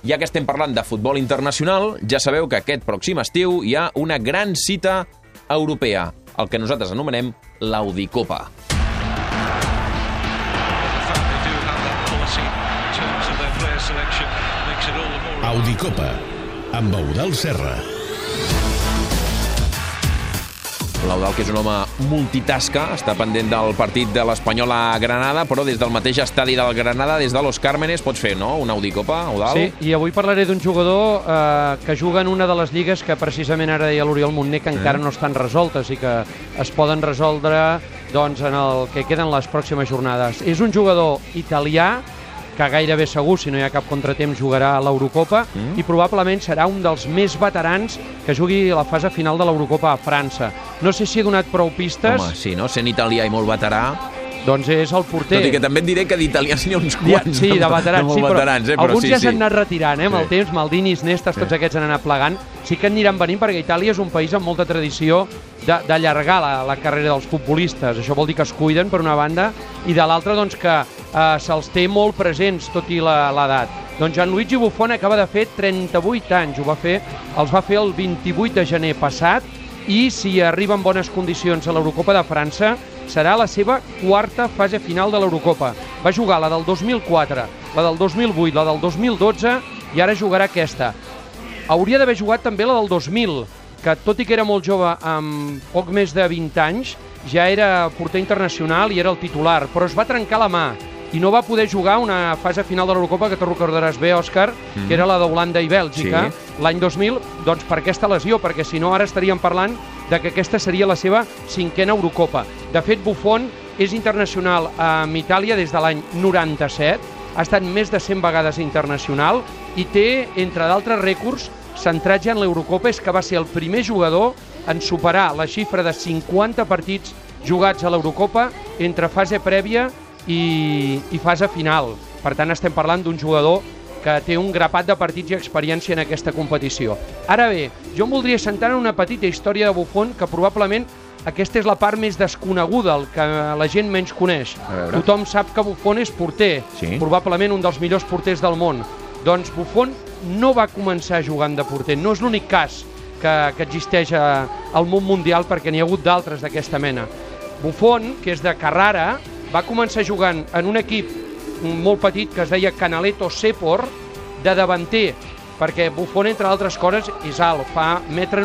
Ja que estem parlant de futbol internacional, ja sabeu que aquest pròxim estiu hi ha una gran cita europea, el que nosaltres anomenem l'Audicopa. Audicopa, amb Eudald Serra. L'Eudald, que és un home multitasca, està pendent del partit de l'Espanyol a Granada, però des del mateix estadi del Granada, des de Los Cármenes, pots fer, no?, una Audicopa, Eudald? Sí, i avui parlaré d'un jugador que juga en una de les lligues que precisament ara deia l'Oriol Montner que encara no estan resoltes i que es poden resoldre doncs, en el que queden les pròximes jornades. És un jugador italià que gairebé segur, si no hi ha cap contratemps, jugarà a l'Eurocopa i probablement serà un dels més veterans que jugui a la fase final de l'Eurocopa a França. No sé si he donat prou pistes. Home, sí, no? Sent italià i molt veterà. Doncs és el porter. Tot i que també et diré que d'italians n'hi ha uns quants. Sí, de veterans, sí, però alguns ja s'han anat retirant, amb el temps, Maldini, Iniestas, tots aquests han anat plegant. Sí que aniran venint perquè Itàlia és un país amb molta tradició d'allargar la carrera dels futbolistes. Això vol dir que es cuiden, per una banda, i de l'altra, doncs, que se'ls té molt presents, tot i l'edat. Doncs Gianluigi Buffon acaba de fer 38 anys, els va fer el 28 de gener passat, i si arriba en bones condicions a l'Eurocopa de França, serà la seva quarta fase final de l'Eurocopa. Va jugar la del 2004, la del 2008, la del 2012 i ara jugarà aquesta. Hauria d'haver jugat també la del 2000, que tot i que era molt jove, amb poc més de 20 anys, ja era porter internacional i era el titular, però es va trencar la mà i no va poder jugar una fase final de l'Eurocopa, que te'n recordaràs bé, Òscar, que era la d'Holanda i Bèlgica, l'any 2000, doncs per aquesta lesió, perquè si no ara estaríem parlant de que aquesta seria la seva 5a Eurocopa. De fet, Buffon és internacional amb Itàlia des de l'any 97, ha estat més de 100 vegades internacional i té, entre d'altres rècords, centrats en l'Eurocopa, és que va ser el primer jugador en superar la xifra de 50 partits jugats a l'Eurocopa entre fase prèvia i fase final. Per tant, estem parlant d'un jugador que té un grapat de partits i experiència en aquesta competició. Ara bé, jo em voldria centrar en una petita història de Buffon, que probablement aquesta és la part més desconeguda, el que la gent menys coneix. Tothom sap que Buffon és porter, probablement un dels millors porters del món. Doncs Buffon no va començar jugant de porter, no és l'únic cas que existeix al món mundial, perquè n'hi ha hagut d'altres d'aquesta mena. Buffon, que és de Carrara, va començar jugant en un equip molt petit que es deia Canaletto Sepor, de davanter, perquè Buffon, entre altres coses, és alt, fa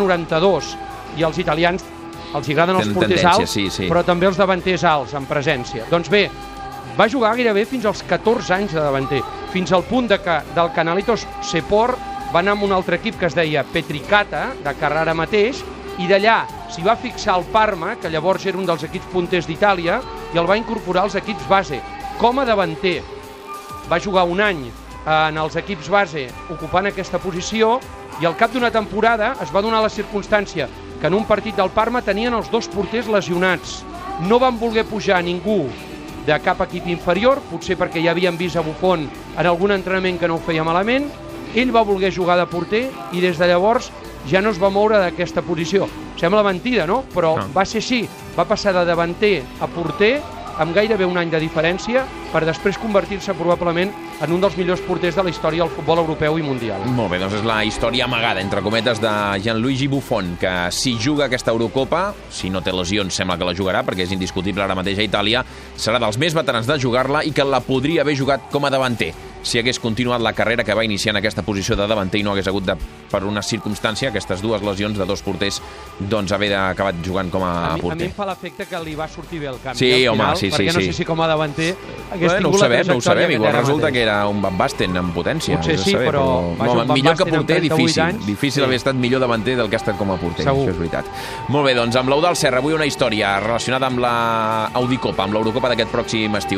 1,92 m, i als italians els agraden els porters alts, però també els davanters alts, en presència. Doncs bé, va jugar gairebé fins als 14 anys de davanter, fins al punt que del Canaletto Sepor va anar amb un altre equip que es deia Petricata, de Carrara mateix, i d'allà s'hi va fixar el Parma, que llavors era un dels equips punters d'Itàlia, i el va incorporar als equips base, com a davanter. Va jugar un any en els equips base ocupant aquesta posició i al cap d'una temporada es va donar la circumstància que en un partit del Parma tenien els dos porters lesionats. No van voler pujar ningú de cap equip inferior, potser perquè ja havien vist a Buffon en algun entrenament que no ho feia malament. Ell va voler jugar de porter i des de llavors ja no es va moure d'aquesta posició. Sembla mentida, no? Però va ser així. Va passar de davanter a porter amb gairebé un any de diferència per després convertir-se probablement en un dels millors porters de la història del futbol europeu i mundial. Molt bé, doncs és la història amagada, entre cometes, de Gianluigi Buffon, que si juga aquesta Eurocopa, si no té lesions, sembla que la jugarà, perquè és indiscutible ara mateix a Itàlia, serà dels més veterans de jugar-la i que la podria haver jugat com a davanter, si hagués continuat la carrera que va iniciar en aquesta posició de davanter i no hagués hagut de, per una circumstància, aquestes dues lesions de dos porters, doncs haver acabat jugant com a porter. A mi em fa l'efecte que li va sortir bé el canvi al final, perquè no sé si com a davanter hagués tingut la trajectòria no ho sabem, igual resulta que era un Van Basten en potència. Potser sí, però millor que porter, difícil haver estat millor davanter del que ha estat com a porter, això és veritat. Molt bé, doncs amb l'Eudald Serra avui una història relacionada amb la Audicopa, amb l'Eurocopa d'aquest pròxim estiu.